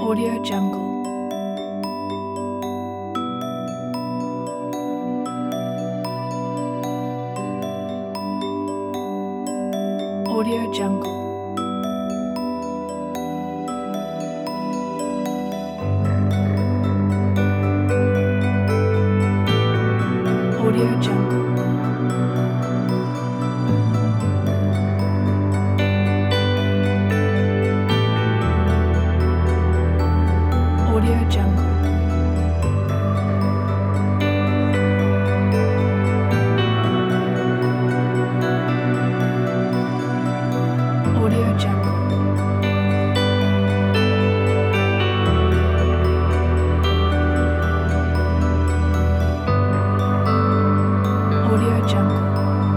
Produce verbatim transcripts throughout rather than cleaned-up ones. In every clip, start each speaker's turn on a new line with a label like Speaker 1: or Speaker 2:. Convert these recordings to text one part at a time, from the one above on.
Speaker 1: Audio Jungle. Audio Jungle. Audio Jungle. Audio Jungle. Audio Jungle. Audio Jungle.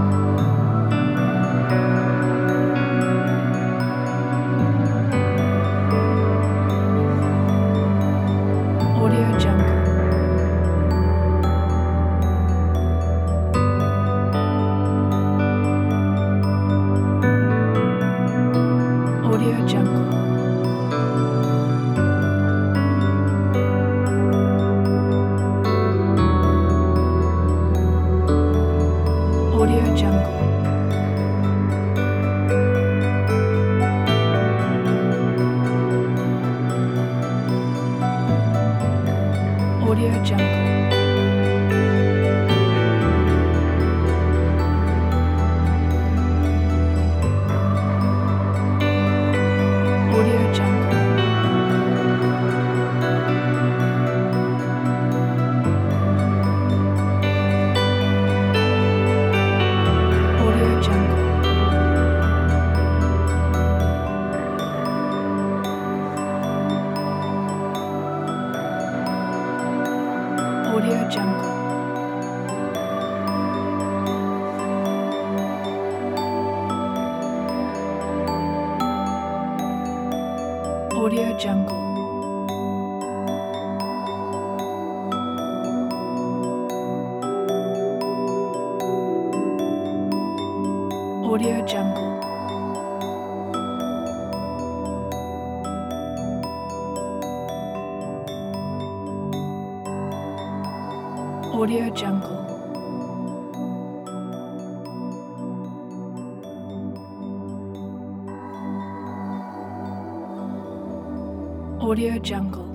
Speaker 1: Audio Jungle. Audio Jungle. Audio Jungle. Audio Jungle. Audio Jungle. Audio Jungle. Audio Jungle. Audio Jungle. Audio Jungle. Audio Jungle. Audio Jungle.